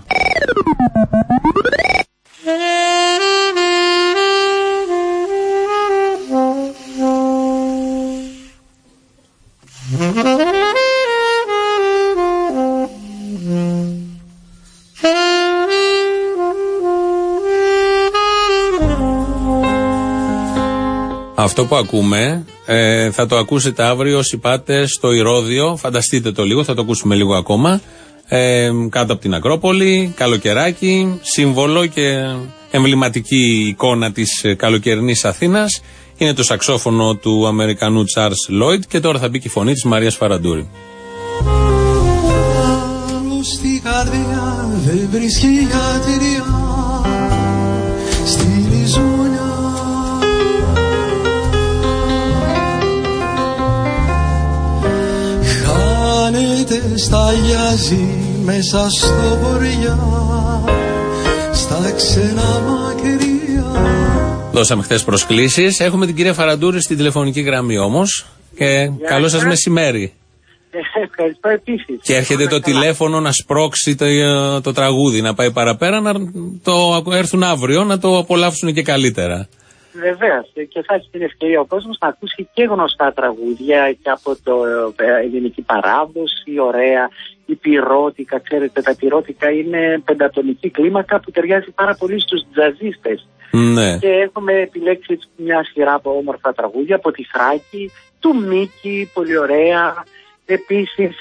S3: Αυτό που ακούμε θα το ακούσετε αύριο όσοι πάτε στο Ηρώδειο. Φανταστείτε το λίγο, θα το ακούσουμε λίγο ακόμα. Κάτω από την Ακρόπολη, καλοκαιράκι, σύμβολο και εμβληματική εικόνα της καλοκαιρινής Αθήνας. Είναι το σαξόφωνο του Αμερικανού Τσάρλς Λόιντ και τώρα θα μπει και η φωνή της Μαρίας Φαραντούρη.
S16: Στη καρδιά δεν βρίσκει γιατριά, στη λιζούνια χάνεται, σταλιάζει μέσα στο βορειά, στα ξένα μακριά.
S3: Δώσαμε χθες προσκλήσεις. Έχουμε την κυρία Φαραντούρη στην τηλεφωνική γραμμή όμως. Και καλό σας μεσημέρι.
S17: Ευχαριστώ επίσης.
S3: Και έρχεται το τηλέφωνο να σπρώξει το τραγούδι, να πάει παραπέρα, να το έρθουν αύριο να το απολαύσουν και καλύτερα.
S17: Βεβαίως. Και θα έχει την ευκαιρία ο κόσμος να ακούσει και γνωστά τραγούδια και από το ελληνική παράδοση, ωραία, η πυρότικα. Ξέρετε, τα πυρότικα είναι πεντατονική κλίμακα που ταιριάζει πάρα πολύ στους τζαζίστες.
S3: Ναι.
S17: Και έχουμε επιλέξει μια σειρά από όμορφα τραγούδια από τη Θράκη, του Μίκη, πολύ ωραία. Επίσης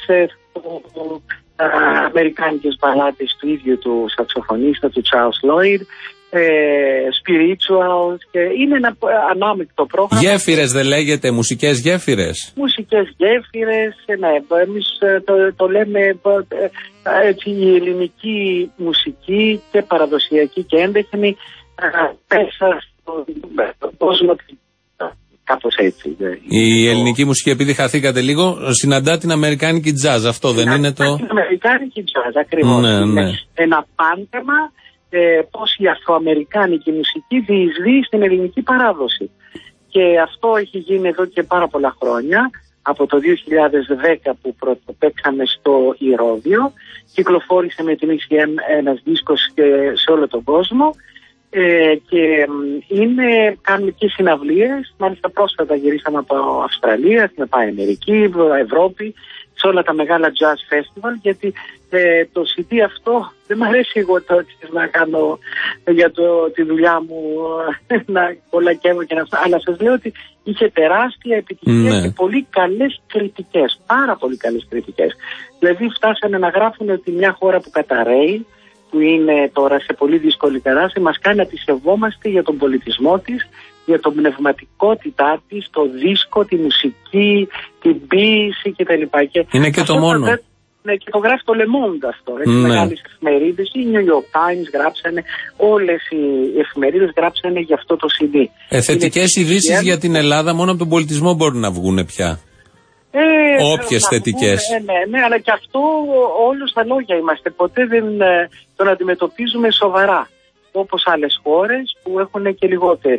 S17: αμερικάνικες μπαλάντες του ίδιου του σαξοφωνίστα, του Charles Lloyd, spirituals, και είναι ένα ανάμεικτο πρόγραμμα.
S3: Γέφυρες δεν λέγεται, μουσικές γέφυρες.
S17: Μουσικές γέφυρες, ναι, εμείς το λέμε έτσι, η ελληνική μουσική και παραδοσιακή και έντεχνη μέσα στον κόσμο. Κάπως έτσι.
S3: Η ελληνική μουσική, επειδή χαθήκατε λίγο, συναντά την αμερικάνικη jazz. Αυτό δεν είναι το.
S17: Την αμερικάνικη jazz, ακριβώς.
S3: Ναι.
S17: Ένα πάντεμα πώς η αφροαμερικάνικη μουσική διεισδύει στην ελληνική παράδοση. Και αυτό έχει γίνει εδώ και πάρα πολλά χρόνια. Από το 2010 που παίξαμε στο Ηρώδειο, κυκλοφόρησε με την ECM ένας δίσκος σε όλο τον κόσμο. Και κάνουμε και συναυλίες. Μάλιστα πρόσφατα γυρίσαμε από Αυστραλία, έχουμε πάει Αμερική, Ευρώπη, σε όλα τα μεγάλα jazz festival, γιατί το CD αυτό δεν μ' αρέσει εγώ τώρα να κάνω για τη δουλειά μου να κολακεύω και να... Αλλά σας λέω ότι είχε τεράστια επιτυχία και πολύ καλές κριτικές, πάρα πολύ καλές κριτικές. Δηλαδή φτάσανε να γράφουν ότι μια χώρα που καταραίει, που είναι τώρα σε πολύ δύσκολη κατάσταση, μας κάνει να τη σεβόμαστε για τον πολιτισμό της, για την πνευματικότητά της, το δίσκο, τη μουσική, την ποίηση κτλ.
S3: Είναι και το μόνο.
S17: Ναι, και το γράφει το Le Monde αυτό. Έχει μεγάλες εφημερίδες, οι New York Times γράψανε, όλες οι εφημερίδες γράψανε για αυτό το CD.
S3: Θετικές ειδήσεις για την Ελλάδα μόνο από τον πολιτισμό μπορούν να βγουν πια. Όποιες θετικές.
S17: Ναι, αλλά και αυτό όλους τα λόγια είμαστε. Ποτέ δεν τον αντιμετωπίζουμε σοβαρά. Όπως άλλες χώρες που έχουν και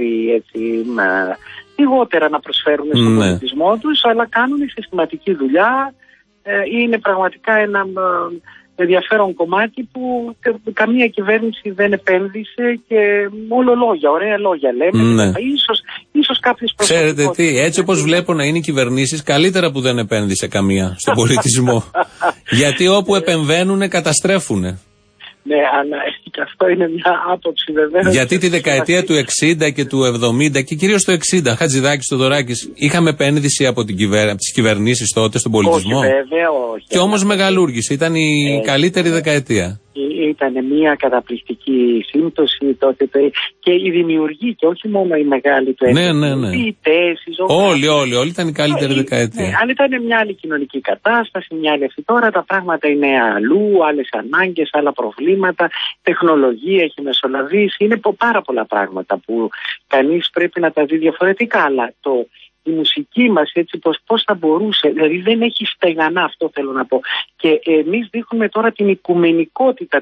S17: λιγότερα να προσφέρουν στον πολιτισμό τους, αλλά κάνουν συστηματική δουλειά. Είναι πραγματικά ένα ενδιαφέρον κομμάτι που καμία κυβέρνηση δεν επένδυσε και μόνο λόγια, ωραία λόγια λέμε. Ίσως κάποιες
S3: Ξέρετε τι, έτσι όπως βλέπω να είναι οι κυβερνήσεις, καλύτερα που δεν επένδυσε καμία στον πολιτισμό. Γιατί όπου επεμβαίνουν καταστρέφουν.
S17: Ναι, αλλά και αυτό είναι μια άποψη βεβαίως.
S3: Γιατί τη δεκαετία του 60 και του 70 και κυρίως το 60, Χατζηδάκης, Θοδωράκης, είχαμε επένδυση από τις κυβερνήσεις τότε στον πολιτισμό.
S17: Όχι, βέβαια, όχι.
S3: Και όμως μεγαλούργησε, ήταν η καλύτερη δεκαετία.
S17: Ήταν μια καταπληκτική σύμπτωση τότε και οι δημιουργοί και όχι μόνο οι μεγάλοι του
S3: Ναι. Όλοι ήταν η καλύτερη δεκαετία.
S17: Αλλά ήταν μια άλλη κοινωνική κατάσταση, μια άλλη αυτή. Τώρα τα πράγματα είναι αλλού, άλλες ανάγκες, άλλα προβλήματα, τεχνολογία έχει μεσολαβήσει. Είναι πάρα πολλά πράγματα που κανείς πρέπει να τα δει διαφορετικά. Αλλά η μουσική μας, έτσι, πώς θα μπορούσε, δηλαδή δεν έχει στεγανά, αυτό θέλω να πω. Και εμείς δείχνουμε τώρα την οικουμενικότητα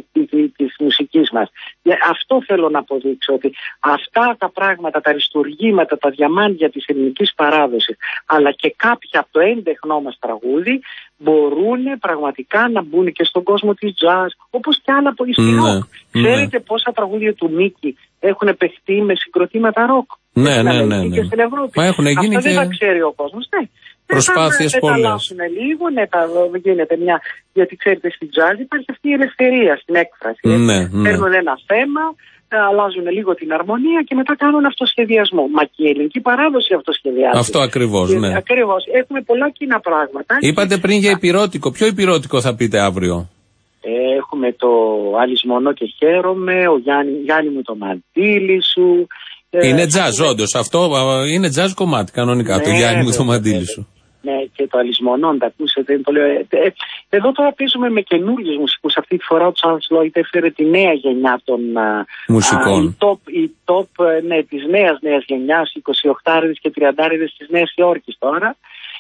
S17: της μουσικής μας. Αυτό θέλω να αποδείξω, ότι αυτά τα πράγματα, τα αριστουργήματα, τα διαμάντια της ελληνικής παράδοσης, αλλά και κάποια από το έντεχνό μας τραγούδι, μπορούν πραγματικά να μπουν και στον κόσμο της jazz, όπως και άλλα πολυστινό. Ξέρετε πόσα τραγούδια του Μίκη έχουν παιχτεί με συγκροτήματα ροκ?
S3: Ναι.
S17: Και στην Ευρώπη.
S3: Μα έχουν γίνει
S17: αυτά
S3: και...
S17: δεν τα ξέρει ο κόσμος. Ναι.
S3: Προσπάθειες πολλές.
S17: Να λίγο, γίνεται μια... Γιατί ξέρετε, στην jazz υπάρχει αυτή η ελευθερία στην έκφραση. Παίρνουν ένα θέμα, αλλάζουν λίγο την αρμονία και μετά κάνουν αυτοσχεδιασμό. Μα και η ελληνική παράδοση αυτοσχεδιάζει.
S3: Αυτό ακριβώς, ναι.
S17: Ακριβώς. Έχουμε πολλά κοινά πράγματα.
S3: Είπατε πριν για υπηρώτικο. Ποιο υπηρώτικο θα πείτε αύριο?
S17: Έχουμε το «Αλυσμονώ και χαίρομαι», ο Γιάννη μου το μαντίλι σου.
S3: Είναι jazz, όντως. Αυτό είναι jazz κομμάτι κανονικά. Το Γιάννη μου το μαντίλι σου.
S17: Ναι, και το «Αλυσμονώ», τα ακούσετε. Είναι πολύ... Εδώ τώρα παίζουμε με καινούριους μουσικούς. Αυτή τη φορά ο Charles Lloyd έφερε τη νέα γενιά των
S3: μουσικών.
S17: Η top της νέας γενιάς, 28άριδες και 30άριδες της Νέας Υόρκης τώρα.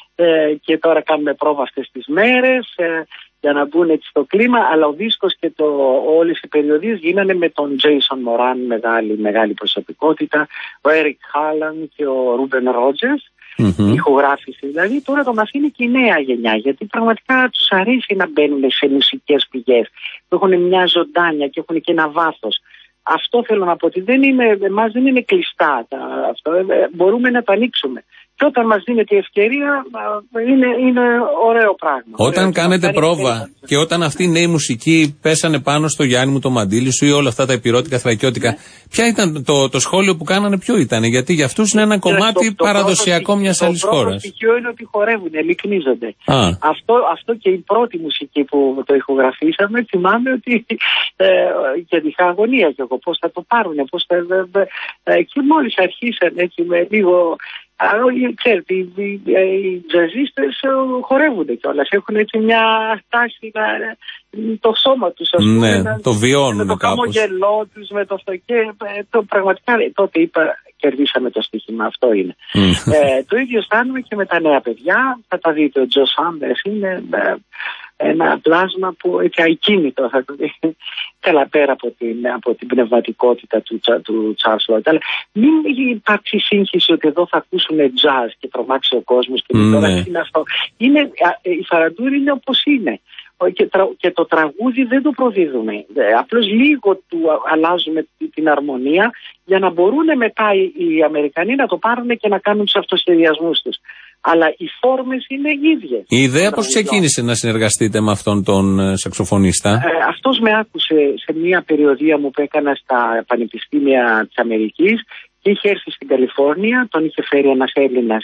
S17: Και τώρα κάνουμε πρόβα αυτές τις μέρες για να μπουν έτσι στο κλίμα, αλλά ο δίσκος και όλες οι περιοδίες γίνανε με τον Jason Moran, μεγάλη προσωπικότητα, ο Eric Hallam και ο Ruben Rogers, ηχογράφηση. Δηλαδή τώρα το μαθαίνει και η νέα γενιά, γιατί πραγματικά τους αρέσει να μπαίνουν σε μουσικές πηγές που έχουν μια ζωντάνια και έχουν και ένα βάθος. Αυτό θέλω να πω, ότι εμάς δεν είναι κλειστά αυτό, μπορούμε να τα ανοίξουμε. Και όταν μας δίνεται η ευκαιρία, είναι ωραίο πράγμα.
S3: Όταν κάνετε πρόβα και όταν αυτοί οι νέοι μουσικοί πέσανε πάνω στο Γιάννη μου το μαντίλι σου ή όλα αυτά τα υπηρώτικα, θρακιώτικα, ποια ήταν το σχόλιο που κάνανε, ποιο ήταν? Γιατί για αυτούς είναι ένα κομμάτι παραδοσιακό μιας άλλης χώρας. Το
S17: στοιχείο είναι ότι χορεύουν, λυκνίζονται. Αυτό και η πρώτη μουσική που το ηχογραφήσαμε, θυμάμαι ότι και είχα αγωνία και εγώ πώς θα το πάρουνε, και μόλις αρχίσαν έτσι με λίγο... Ξέρετε, οι τζαζίστες χορεύονται κιόλας. Έχουν έτσι μια τάση το σώμα τους, ας πούμε.
S3: Ναι, το βιώνουν
S17: με το χαμογελό τους, με το αυτό. Και πραγματικά τότε είπα, κερδίσαμε το στοίχημα. Αυτό είναι. Το ίδιο αισθάνομαι και με τα νέα παιδιά. Θα τα δείτε, ο Τζο Σάντερς είναι ένα πλάσμα που έτσι ακίνητο, θα το δει. Καλά, πέρα από την πνευματικότητα του Charles Lloyd. Αλλά μην υπάρξει σύγχυση ότι εδώ θα ακούσουν jazz και τρομάξει ο κόσμος και τώρα είναι αυτό. Η Φαραντούρη είναι όπως είναι. Και το τραγούδι δεν το προδίδουμε. Απλώς λίγο του αλλάζουμε την αρμονία για να μπορούν μετά οι Αμερικανοί να το πάρουν και να κάνουν τους αυτοσχεδιασμούς τους. Αλλά οι φόρμες είναι ίδιες.
S3: Η ιδέα πώς ξεκίνησε να συνεργαστείτε με αυτόν τον σαξοφωνίστα?
S17: Αυτός με άκουσε σε μια περιοδία μου που έκανα στα πανεπιστήμια της Αμερικής και είχε έρθει στην Καλιφόρνια, τον είχε φέρει ένας Έλληνας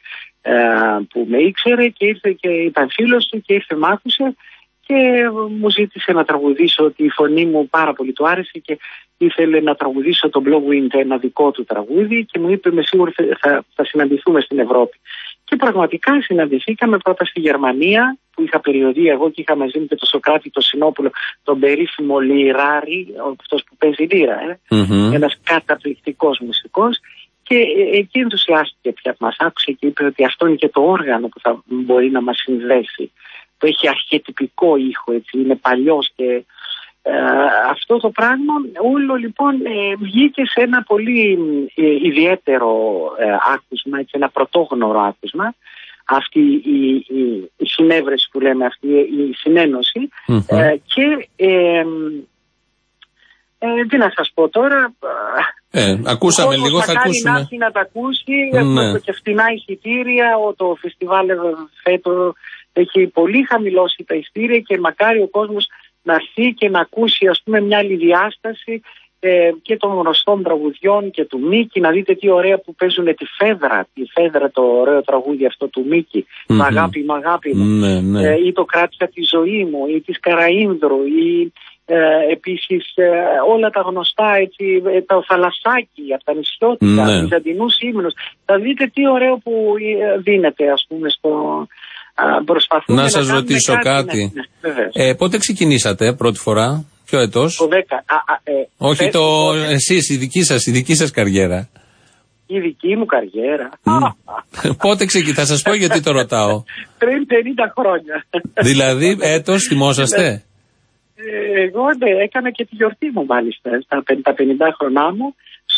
S17: που με ήξερε και ήρθε και ήταν φίλος του και ήρθε μ' άκουσε και μου ζήτησε να τραγουδήσω, ότι η φωνή μου πάρα πολύ του άρεσε και ήθελε να τραγουδήσω το Blow Wind, ένα δικό του τραγούδι, και μου είπε με σίγουρο θα συναντηθούμε στην Ευρώπη. Και πραγματικά συναντηθήκαμε πρώτα στη Γερμανία που είχα περιοδία εγώ και είχα μαζί μου και τον Σοκράτη τον Συνόπουλο, τον περίφημο Λιράρη, αυτός που παίζει λύρα, ένας καταπληκτικός μουσικός. Και εκεί ενθουσιάστηκε πια, μας άκουσε και είπε ότι αυτό είναι και το όργανο που θα μπορεί να μας συνδέσει. Το έχει αρχετυπικό ήχο, έτσι, είναι παλιός και αυτό το πράγμα όλο λοιπόν βγήκε σε ένα πολύ ιδιαίτερο άκουσμα, έτσι, ένα πρωτόγνωρο άκουσμα. Αυτή η συνέβρεση που λέμε, αυτή η συνένωση και τι να σας πω τώρα,
S3: ακούσαμε λίγο, θα ακούσουμε.
S17: Να τα ακούσει, και φτηνά εισιτήρια, το φεστιβάλ φέτος έχει πολύ χαμηλώσει τα εισιτήρια και μακάρι ο κόσμος να έρθει και να ακούσει, ας πούμε, μια άλλη διάσταση και των γνωστών τραγουδιών και του Μίκη. Να δείτε τι ωραία που παίζουν τη Φέδρα, το ωραίο τραγούδι αυτό του Μίκη, μ' αγάπη μου, ή το Κράτησα τη ζωή μου, ή της Καραΐνδρου, ή επίσης όλα τα γνωστά, έτσι, το Θαλασσάκι από τα νησιώτικα, βυζαντινούς ύμνους. Θα δείτε τι ωραίο που δίνεται, ας πούμε, προσπαθούμε
S3: να σας ρωτήσω κάτι. Πότε ξεκινήσατε πρώτη φορά, ποιο έτος?
S17: Το 10.
S3: Όχι εσείς, η δική σας καριέρα.
S17: η δική μου καριέρα.
S3: Πότε θα σας πω γιατί το ρωτάω.
S17: Πριν 50 χρόνια.
S3: Δηλαδή, έτος θυμόσαστε?
S17: Εγώ έκανα και τη γιορτή μου μάλιστα, στα 50 χρονά μου,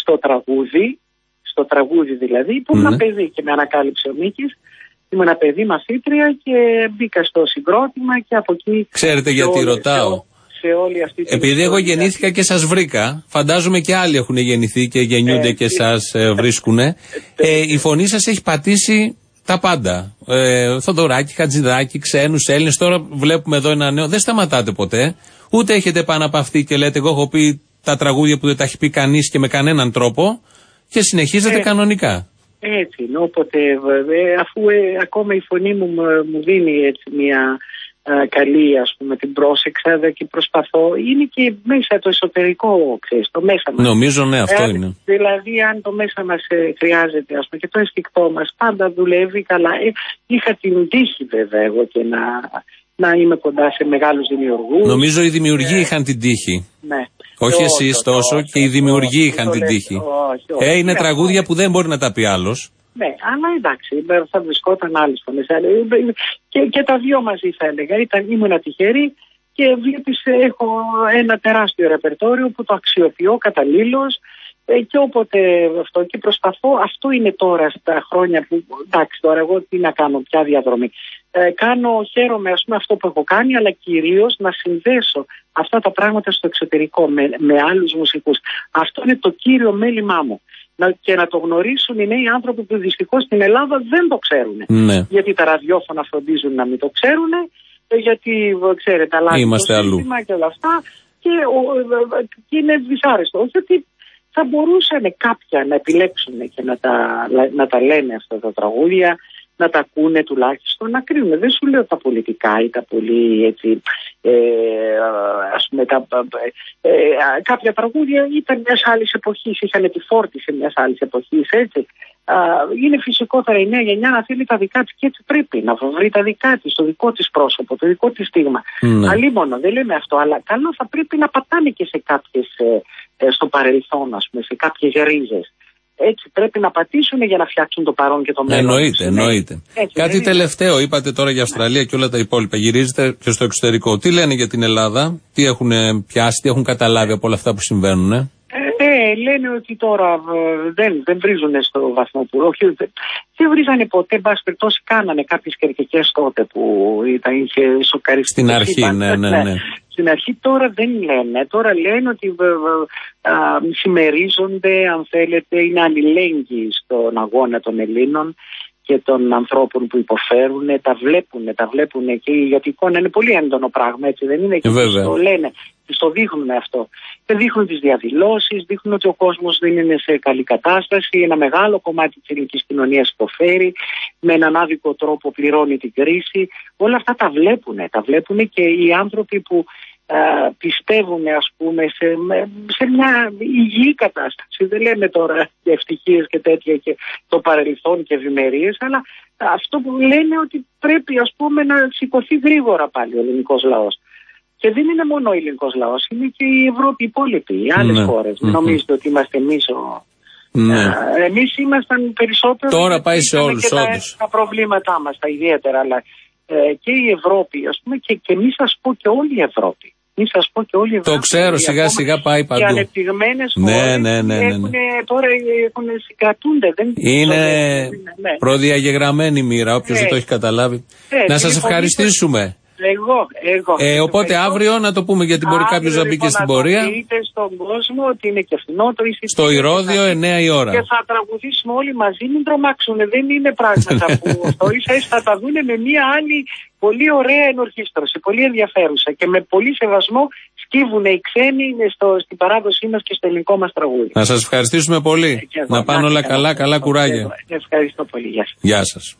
S17: στο τραγούδι δηλαδή, που ήμουν παιδί και με ανακάλυψε ο Μίκης. Ήμουν ένα παιδί μαθήτρια και μπήκα στο συγκρότημα και από εκεί...
S3: Ξέρετε γιατί ρωτάω?
S17: Σε όλη αυτή την
S3: επειδή εγώ γεννήθηκα και σας βρήκα, φαντάζομαι και άλλοι έχουν γεννηθεί και γεννιούνται και σας βρίσκουνε. Η φωνή σας έχει πατήσει τα πάντα. Θοδωράκη, Χατζηδάκη, ξένους, Έλληνες. Τώρα βλέπουμε εδώ ένα νέο. Δεν σταματάτε ποτέ. Ούτε έχετε πάνω από αυτή και λέτε εγώ έχω πει τα τραγούδια που δεν τα έχει πει κανείς και με κανέναν τρόπο και συνεχίζετε κανονικά.
S17: Έτσι είναι, όποτε αφού ακόμα η φωνή μου δίνει έτσι μια καλή, ας πούμε, την πρόσεξα και προσπαθώ, είναι και μέσα το εσωτερικό, ξέρεις, το μέσα μας.
S3: Νομίζω ναι, αυτό είναι.
S17: Δηλαδή αν το μέσα μας χρειάζεται, ας πούμε, και το αισθηκτό μας πάντα δουλεύει καλά. Είχα την τύχη βέβαια εγώ και να είμαι κοντά σε μεγάλους δημιουργούς.
S3: Νομίζω οι δημιουργοί είχαν την τύχη.
S17: Ναι.
S3: Όχι εσείς τόσο, και οι δημιουργοί είχαν την τύχη. Είναι τραγούδια που δεν μπορεί να τα πει άλλος.
S17: Ναι, αλλά εντάξει, θα βρισκόταν άλλες φωνές. Και τα δύο μαζί θα έλεγα. Ήμουν τυχερή και βλέπεις έχω ένα τεράστιο ρεπερτόριο που το αξιοποιώ καταλήλως και όποτε αυτό και προσπαθώ. Αυτό είναι τώρα στα χρόνια που, εντάξει τώρα εγώ τι να κάνω, ποια διαδρομή. Χαίρομαι ας πούμε αυτό που έχω κάνει, αλλά κυρίως να συνδέσω αυτά τα πράγματα στο εξωτερικό με άλλους μουσικούς. Αυτό είναι το κύριο μέλημά μου. Και να το γνωρίσουν οι νέοι άνθρωποι που δυστυχώς στην Ελλάδα δεν το ξέρουν. Ναι. Γιατί τα ραδιόφωνα φροντίζουν να μην το ξέρουν, γιατί ξέρετε, αλλάζει το σύστημα και όλα αυτά. Και είναι δυσάρεστο. Όχι ότι θα μπορούσαν κάποια να επιλέξουν και να τα λένε αυτά τα τραγούδια, να τα ακούνε τουλάχιστον, να κρίνουν. Δεν σου λέω τα πολιτικά ή τα πολύ έτσι, ας πούμε, κάποια τραγούδια ήταν μιας άλλης εποχής, είχαν τη φόρτιση μιας άλλης εποχής, έτσι. Είναι φυσικότερα η νέα γενιά να θέλει τα δικά της και έτσι πρέπει να βρει τα δικά της, το δικό της πρόσωπο, το δικό της στίγμα. Αλλήμωνο, δεν λέμε αυτό, αλλά καλό θα πρέπει να πατάνε και σε κάποιες, στο παρελθόν, ας πούμε, σε κάποιες ρίζες. Έτσι πρέπει να πατήσουν για να φτιάξουν το παρόν και το μέλλον.
S3: Εννοείται. Κάτι τελευταίο είπατε τώρα για Αυστραλία και όλα τα υπόλοιπα. Γυρίζετε και στο εξωτερικό. Τι λένε για την Ελλάδα, τι έχουν πιάσει, τι έχουν καταλάβει από όλα αυτά που συμβαίνουν?
S17: Λένε ότι τώρα δεν βρίζουν στο βαθμό που. Όχι, δεν βρίζανε ποτέ. Εν πάση περιπτώσει, κάνανε κάποιες κερκικές τότε που είχε σοκαριστεί.
S3: Στην αρχή, ναι.
S17: Στην αρχή τώρα δεν λένε. Τώρα λένε ότι συμμερίζονται, αν θέλετε, είναι αλληλέγγυοι στον αγώνα των Ελλήνων και των ανθρώπων που υποφέρουν, τα βλέπουν και γιατί η εικόνα είναι πολύ έντονο πράγμα, έτσι δεν είναι? Και το λένε, το δείχνουν αυτό. Και δείχνουν τις διαδηλώσεις, δείχνουν ότι ο κόσμος δεν είναι σε καλή κατάσταση, ένα μεγάλο κομμάτι της ελληνικής κοινωνίας υποφέρει, με έναν άδικο τρόπο πληρώνει την κρίση. Όλα αυτά τα βλέπουν και οι άνθρωποι που πιστεύουν, ας πούμε, σε μια υγιή κατάσταση. Δεν λέμε τώρα ευτυχίες και τέτοια και το παρελθόν και ευημερίες, αλλά αυτό που λένε ότι πρέπει, ας πούμε, να σηκωθεί γρήγορα πάλι ο ελληνικός λαός. Και δεν είναι μόνο ο ελληνικός λαός, είναι και η Ευρώπη υπόλοιπη, οι άλλες χώρες. Νομίζετε ότι είμαστε εμείς εμείς ήμασταν περισσότερο.
S3: Τώρα πάει σε όλους,
S17: τα προβλήματά μας, τα ιδιαίτερα, αλλά και η Ευρώπη, ας πούμε, και μη σας πω και όλη η Ευρώπη.
S3: Το ξέρω, σιγά σιγά πάει παντού.
S17: Οι ανεπτυγμένες χώρες τώρα συγκρατούνται.
S3: Είναι προδιαγεγραμμένη μοίρα, όποιος δεν το έχει καταλάβει. Να σας ευχαριστήσουμε.
S17: Εγώ.
S3: Οπότε αύριο να το πούμε, γιατί μπορεί κάποιος να μπει και στην πορεία.
S17: Να πείτε στον κόσμο ότι είναι και φθηνότερο.
S3: Στο Ηρώδιο 9 η ώρα.
S17: Και θα τραγουδήσουμε όλοι μαζί, μην τρομάξουν. Δεν είναι πράγματα που αυτό ίσα θα τα δούνε με μία άλλη πολύ ωραία ενορχήστρωση, πολύ ενδιαφέρουσα και με πολύ σεβασμό σκύβουν οι ξένοι στην παράδοσή μας και στο ελληνικό μας τραγούδι.
S3: Να σας ευχαριστήσουμε πολύ. Να πάνε όλα καλά, καλά κουράγια.
S17: Ευχαριστώ πολύ.
S3: Γεια σας.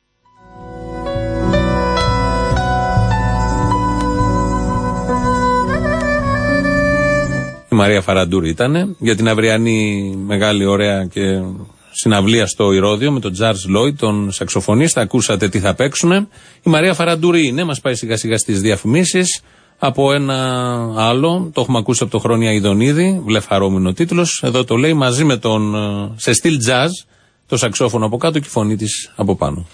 S3: Η Μαρία Φαραντούρη ήταν για την αυριανή μεγάλη ωραία και συναυλία στο Ηρώδιο με τον Τζαρλς Λόιντ, τον σαξοφωνίστα. Ακούσατε τι θα παίξουνε. Η Μαρία Φαραντούρη είναι, μας πάει σιγά σιγά στις διαφημίσεις. από ένα άλλο, το έχουμε ακούσει από το Χρόνια Ιδονίδη, βλεφαρόμηνο τίτλος. Εδώ το λέει μαζί με τον, σε στυλ jazz, το σαξόφωνο από κάτω και η φωνή της από πάνω.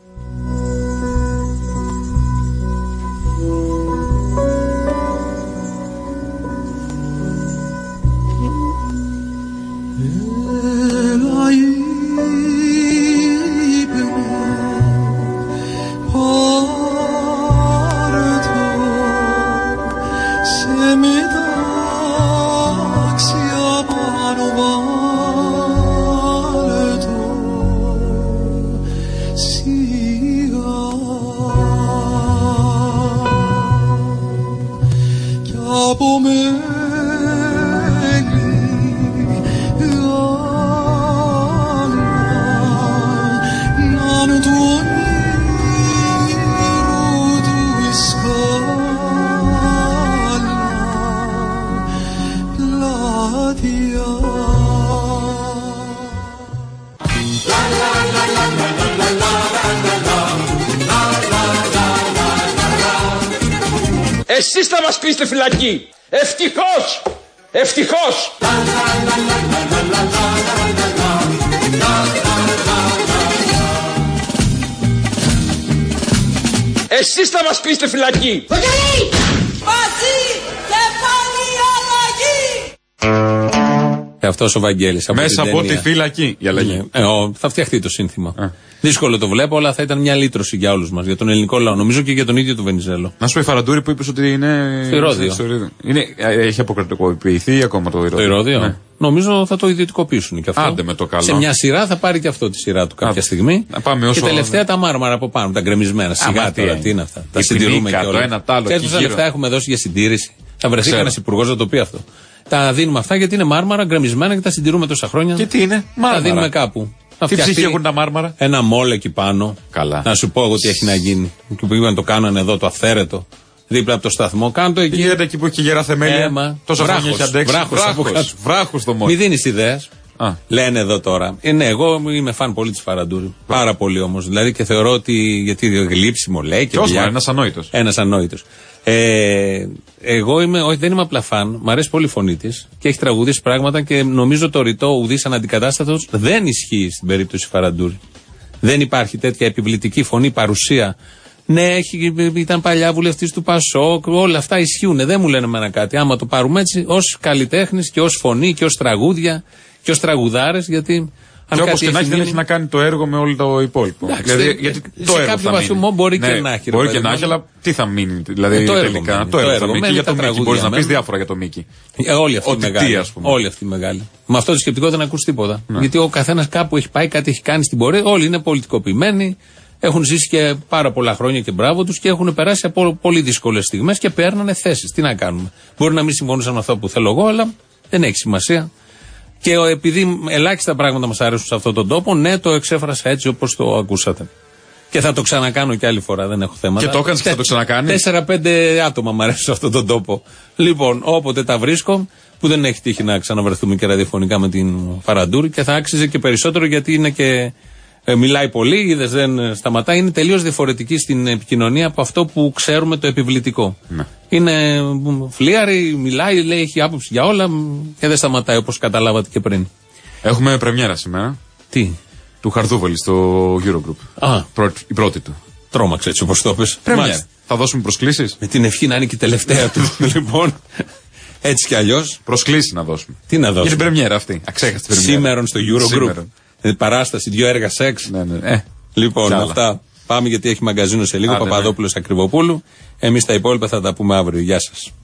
S1: Εσείς θα μας κλείσετε φυλακή. Ευτυχώς. Ευτυχώς. Εσείς θα μας κλείσετε φυλακή.
S2: Μαζί και πάλι αλλαγή.
S3: Αυτός ο Βαγγέλης.
S4: Μέσα από τη φυλακή η αλλαγή.
S3: Θα φτιαχτεί το σύνθημα. Δύσκολο το βλέπω, αλλά θα ήταν μια λύτρωση για όλους μας, για τον ελληνικό λαό. Νομίζω και για τον ίδιο του Βενιζέλο.
S4: Να σου πω, η Φαραντούρη που είπες ότι είναι.
S3: Στο Ηρώδειο.
S4: Έχει αποκρατικοποιηθεί ακόμα το Ηρώδειο.
S3: Το Ηρώδειο. Ναι. Νομίζω θα το ιδιωτικοποιήσουν και αυτό.
S4: Άντε με το καλό.
S3: Σε μια σειρά θα πάρει και αυτό τη σειρά του κάποια στιγμή. Και τελευταία τα μάρμαρα από πάνω, τα γκρεμισμένα. Σιγά τώρα, τι είναι αυτά. Τα συντηρούμε και όλα. Ξέρετε πόσα λεφτά έχουμε δώσει για συντήρηση. Θα βρεθεί κανένα υπουργό να το πει αυτό. Τα δίνουμε αυτά γιατί είναι μάρμαρα γκρεμισμένα και τα συντηρούμε τόσα χρόνια.
S4: Και τι είναι, μάρμαρα.
S3: Τα δίνουμε κάπου.
S4: Τι ψυχή έχουν τα μάρμαρα.
S3: Ένα μόλ εκεί πάνω.
S4: Καλά.
S3: Να σου πω εγώ τι έχει να γίνει. Και που είπαν το κάνανε εδώ το αυθαίρετο. Δίπλα από το σταθμό. Κάνω το εκεί.
S4: Γίνεται εκεί που έχει γερά θεμέλια. Τόσα χρόνια έχει αντέξει. Βράχος το μόλ.
S3: Μη δίνει ιδέες. Λένε εδώ τώρα. Ναι, εγώ είμαι φαν πολύ τη Φαραντούρη. Πάρα πολύ όμως. Δηλαδή και θεωρώ ότι. Γιατί γλύψιμο λέει και
S4: τόσο. Ένας ανόητος.
S3: Ένας ανόητος. Εγώ δεν είμαι απλά φαν. Μ' αρέσει πολύ η φωνή της και έχει τραγουδίσει πράγματα και νομίζω το ρητό ουδής αναντικατάστατος δεν ισχύει στην περίπτωση Φαραντούρη. Δεν υπάρχει τέτοια επιβλητική φωνή, παρουσία. Ναι, ήταν παλιά βουλευτής του Πασόκ, όλα αυτά ισχύουν. Δεν μου λένε εμένα κάτι. Άμα το πάρουμε έτσι, ως καλλιτέχνης και ως φωνή και ως τραγούδια και ως τραγουδάρες, γιατί.
S4: Και όπως και να έχει, δεν έχει να κάνει το έργο με όλο το υπόλοιπο.
S3: Δηλαδή, γιατί σε κάποιο βαθμό μπορεί και να έχει.
S4: Μπορεί και να έχει, αλλά τι θα μείνει. Δηλαδή τελικά. Το έργο θα μείνει. Και για το Μίκη μπορεί να πει διάφορα για το Μίκη.
S3: Όλοι αυτοί οι μεγάλοι. Με αυτό το σκεπτικό δεν ακούς τίποτα. Γιατί ο καθένας κάπου έχει πάει, κάτι έχει κάνει στην πορεία. Όλοι είναι πολιτικοποιημένοι. Έχουν ζήσει και πάρα πολλά χρόνια και μπράβο τους και έχουν περάσει από πολύ δύσκολες στιγμές και παίρνανε θέσεις. Τι να κάνουμε. Μπορεί να μην συμφωνούσαν με αυτό που θέλω εγώ, αλλά δεν έχει σημασία. Και επειδή ελάχιστα πράγματα μας αρέσουν σε αυτόν τον τόπο, ναι, το εξέφρασα έτσι όπως το ακούσατε. Και θα το ξανακάνω και άλλη φορά, δεν έχω θέματα.
S4: Και το έκανες και θα το ξανακάνεις.
S3: 4-5 άτομα μου αρέσουν σε αυτόν τον τόπο. Λοιπόν, όποτε τα βρίσκω, που δεν έχει τύχει να ξαναβρεθούμε και ραδιοφωνικά με την Φαραντούρη και θα άξιζε και περισσότερο γιατί είναι και. Μιλάει πολύ, είδες δεν σταματάει, είναι τελείως διαφορετική στην επικοινωνία από αυτό που ξέρουμε το επιβλητικό. Ναι. Είναι φλίαρη, μιλάει, λέει, έχει άποψη για όλα και δεν σταματάει όπως καταλάβατε και πριν.
S4: Έχουμε πρεμιέρα σήμερα.
S3: Τι?
S4: Του Χαρδούβαλη στο Eurogroup. Η πρώτη του.
S3: Τρόμαξε έτσι όπως το πες.
S4: Πρεμιέρα. Θα δώσουμε προσκλήσεις.
S3: Με την ευχή να είναι και η τελευταία του. Λοιπόν, έτσι κι αλλιώς.
S4: Προσκλήσεις να δώσουμε.
S3: Τι να δώσουμε.
S4: Για την πρεμιέρα αυτή. Αξέχαστη πρεμιέρα.
S3: Σήμερα στο Eurogroup. Παράσταση, 2 έργα σεξ.
S4: Ναι.
S3: Λοιπόν, αυτά. Πάμε γιατί έχει μαγκαζίνο σε λίγο. Παπαδόπουλος Ακριβοπούλου. Εμείς τα υπόλοιπα θα τα πούμε αύριο. Γεια σας.